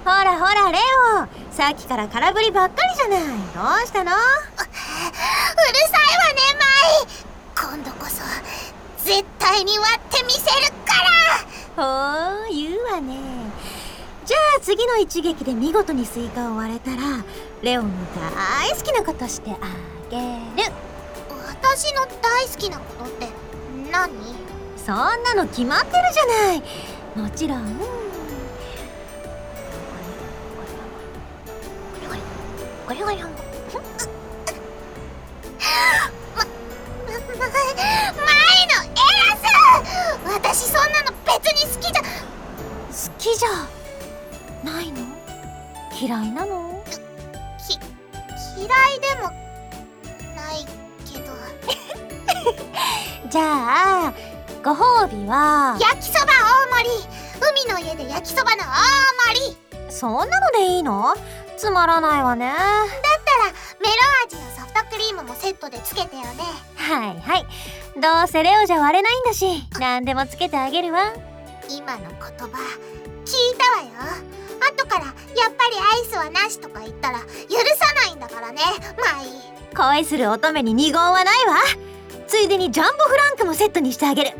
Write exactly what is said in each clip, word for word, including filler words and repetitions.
ほらほらレオ、さっきから空振りばっかりじゃない。どうしたの？う、うるさいわねマイ。今度こそ絶対に割ってみせるから。ほう言うわね。じゃあ次の一撃で見事にスイカを割れたらレオの大好きなことしてあげる。 私の大好きなことって何？ そんなの決まってるじゃない。もちろんゴリゴリゴリ。ま、ま、前のエラス！私そんなの別に好きじゃ好きじゃないの？嫌いなの？ き、嫌いでもないけどじゃあご褒美は焼きそば大盛り。海の家で焼きそばの大盛り。 そんなのでいいの？つまらないわね。だったらメロン味のソフトクリームもセットでつけてよね。 はいはい、どうせレオじゃ割れないんだし何でもつけてあげるわ。 今の言葉聞いたわよ。後からやっぱりアイスはなしとか言ったら許さないんだからねマイ。 恋する乙女に二言はないわ。ついでにジャンボフランクもセットにしてあげる。う、う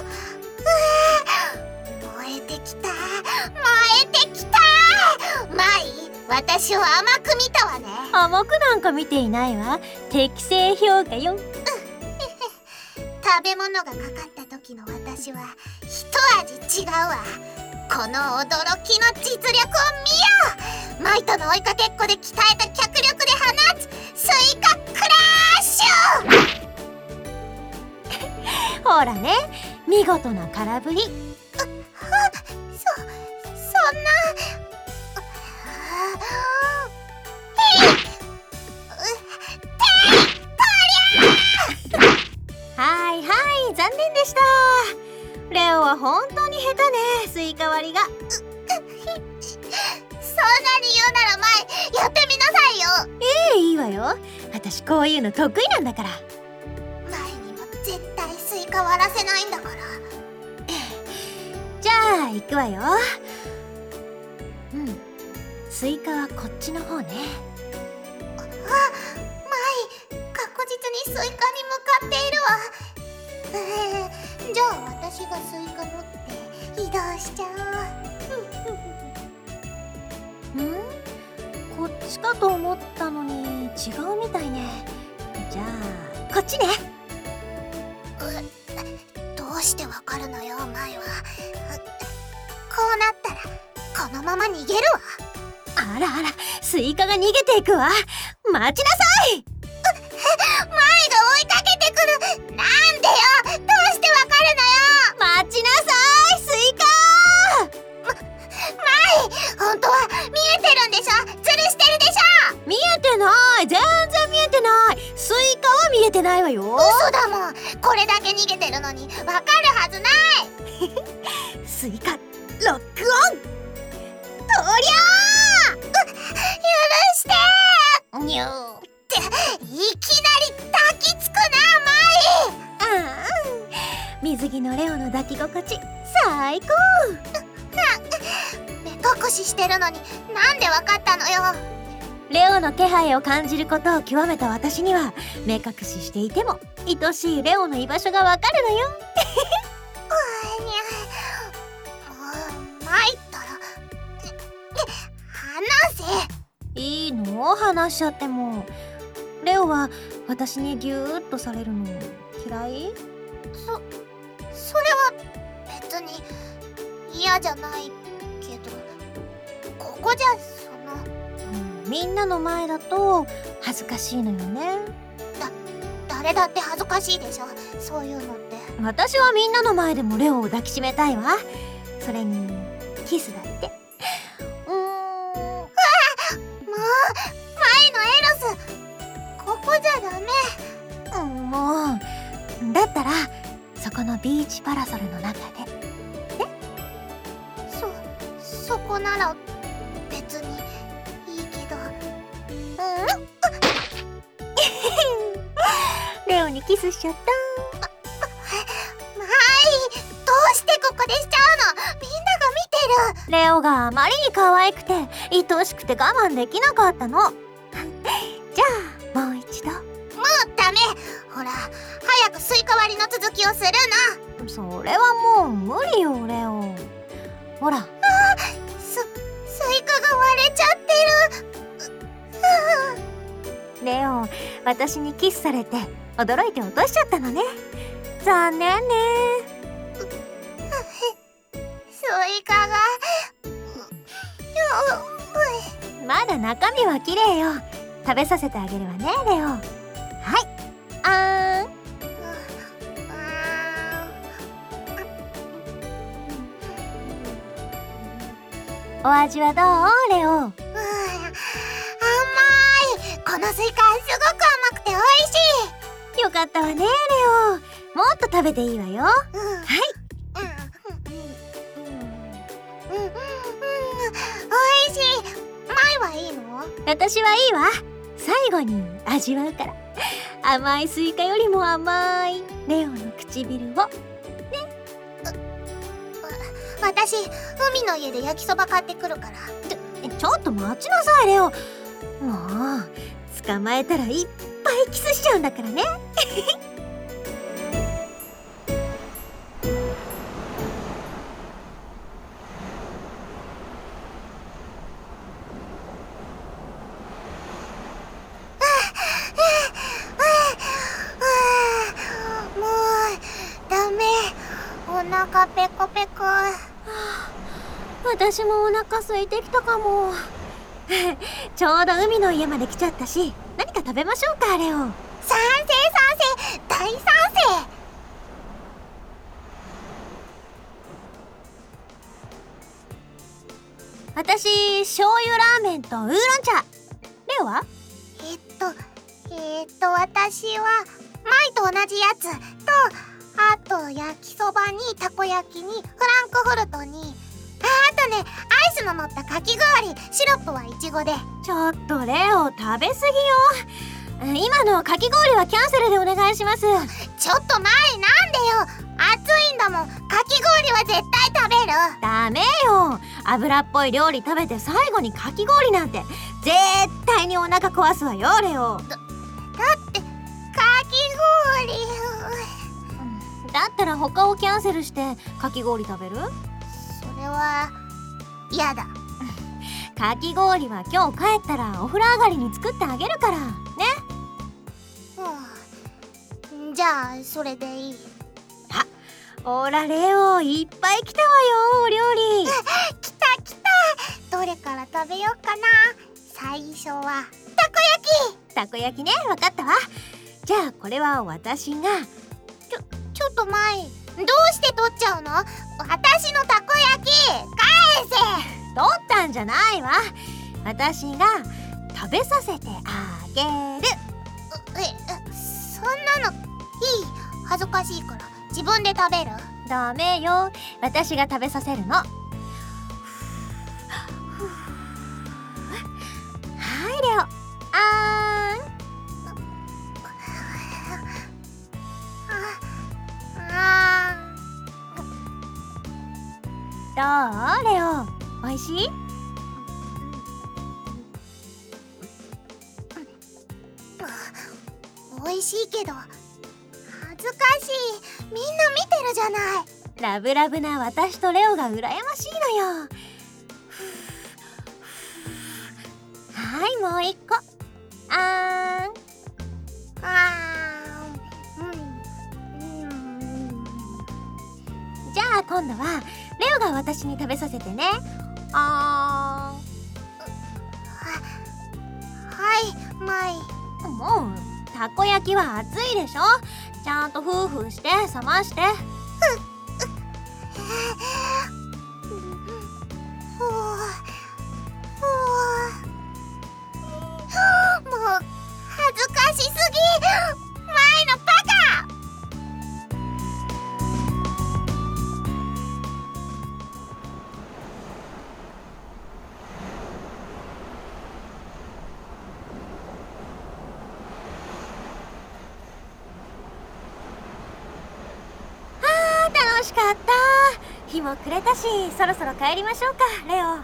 わ、燃えてきた燃えてきたマイ。私を甘く見たわね。 甘くなんか見ていないわ。適正評価よ。 食べ物がかかった時の私は一味違うわ。この驚きの実力を見よう。マイとの追いかけっこで鍛えた脚力で放つスイカクラッシュほらね、見事な空振り。 う、は、そ、そんな。 はいはい、残念でした。レオは本当に下手ね、スイカ割りが。 そんなに言うなら前やってみなさいよ。 ええ、いいわよ。私こういうの得意なんだから。 前にも絶対スイカ割らせないんだから。 じゃあ行くわよ。うん、スイカはこっちの方ね。 あ、マイ、確実にスイカに向かっているわ。えー、じゃあ私がスイカ持って移動しちゃう。ん？こっちかと思ったのに違うみたいね。じゃあこっちね。 う、どうしてわかるのよマイは。こうなったらこのまま逃げるわ。 あらあら、スイカが逃げていくわ。待ちなさい。 マイが追いかけてくる。なんでよ、どうしてわかるのよ。 待ちなさい、スイカ。 ま、マイ、本当は見えてるんでしょ。ズルしてるでしょ。 見えてない、全然見えてない。スイカは見えてないわよ。 嘘だもん。これだけ逃げてるのにわかるはずない。 スイカロックオン。とりゃー、う、許してー。にゅーっていきなり抱きつくなマイ。 ああ、水着のレオの抱き心地最高。 目隠ししてるのになんでわかったのよ。 レオの気配を感じることを極めた私には目隠ししていても愛しいレオの居場所がわかるのよ。 うにゃ、もう参ったら話せ。 いいの？話しちゃっても。レオは私にギューッとされるの嫌い？ そ、それは別に嫌じゃないけど、ここじゃその、 うん、みんなの前だと恥ずかしいのよね。 だ、誰だって恥ずかしいでしょ、そういうのって。 私はみんなの前でもレオを抱きしめたいわ。それにキスだって。うーん、うわ、 もう前のエロス、ここじゃダメ。 うん、もうだったらそこのビーチパラソルの中で。 え？そ、そこなら別にいいけど。うん？ レオにキスしちゃった。 マイ、どうしてここでしちゃうの？みんなが見てる。 レオがあまりに可愛くて愛しくて我慢できなかったの。じゃあもう一度。 もうダメ。ほら早くスイカ割りの続きをするの。 それはもう無理よレオ。ほら、 すスイカが割れちゃってる。 レオ、私にキスされて驚いて落としちゃったのね。残念ね。 スイカがまだ中身は綺麗よ。食べさせてあげるわねレオ。はい、あーん。お味はどうレオ。 うん、甘い。このスイカすごく甘くて美味しい。 よかったわねレオ。もっと食べていいわよ。 うん、 はい。 うんうんうんうんうん、美味しい。マイはいいの？ 私はいいわ。最後に味わうから。甘いスイカよりも甘いレオの唇を。 私海の家で焼きそば買ってくるから。 ちょちょっと待ちなさいレオ。もう捕まえたらいっぱいキスしちゃうんだからね。 もうダメ。お腹ペコペコ。 私もお腹空いてきたかも。ちょうど海の家まで来ちゃったし、何か食べましょうかレオ。 賛成賛成、大賛成。 私醤油ラーメンとウーロン茶。レオは？ えっとえっと私はマイと同じやつと、あと焼きそばにたこ焼きにフランクフルトに、あとねアイスの乗ったかき氷、シロップはいちごで。 ちょっとレオ食べ過ぎよ。今のかき氷はキャンセルでお願いします。 ちょっと前なんでよ。暑いんだもん。かき氷は絶対食べる。 ダメよ。油っぽい料理食べて最後にかき氷なんて絶対にお腹壊すわよレオ。だだってかき氷、 だったら他をキャンセルしてかき氷食べる？ それは嫌だ。 かき氷は今日帰ったらお風呂上がりに作ってあげるからね。 うん、じゃあそれでいい。 あ、ほらレオいっぱい来たわよお料理。 来た来た。どれから食べようかな。最初はたこ焼き。 たこ焼きね、わかったわ。じゃあこれは私が。 ちょちょっと前、どうして取っちゃうの？私のたこ焼き返せ。 取ったんじゃないわ。私が食べさせてあげる。 え、そんなのいい。恥ずかしいから自分で食べる。 ダメよ。私が食べさせるの。はいレオ。あーん。 あどうレオ、おいしい？ おいしいけど恥ずかしい。みんな見てるじゃない。 ラブラブな私とレオが羨ましいのよ。はいもう一個。あーん。 あーん、うん、うん、 じゃあ今度はレオが私に食べさせてね。あーはいマイ。 ーん。もうたこ焼きは熱いでしょ。ちゃんとフーフーして冷まして。 ふうふう、もう恥ずかしすぎ。マイのバカ。 楽日も暮れたし、そろそろ帰りましょうか、レオ。 ふう、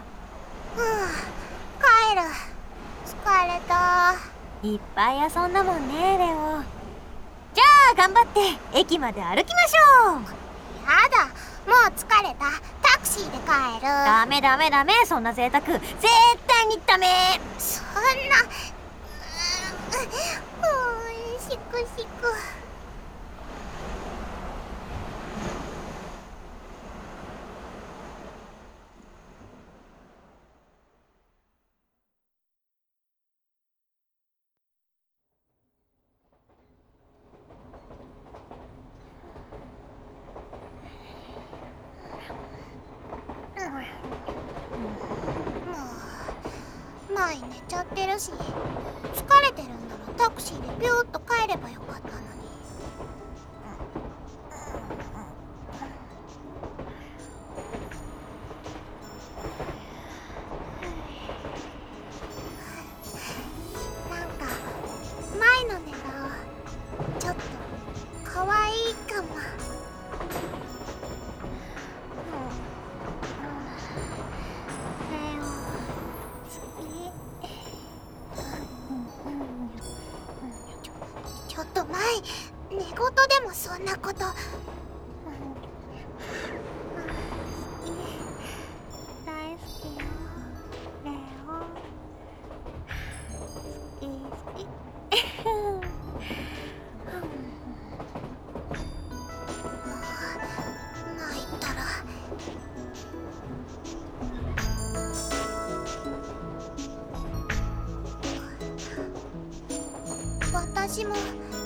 帰る。疲れた。 いっぱい遊んだもんね、レオ。じゃあ頑張って駅まで歩きましょう。 やだ、もう疲れた。タクシーで帰る。 ダメダメダメ、そんな贅沢絶対にダメ。 そんな、うーん、しくしく。前寝ちゃってるし、疲れてるんならタクシーでピューッと帰ればよかったのに。なんか前の寝顔ちょっとかわいいかも。ちょっと前、寝言でもそんなこと。大好きよ、レオ。好き好き。泣いたら私も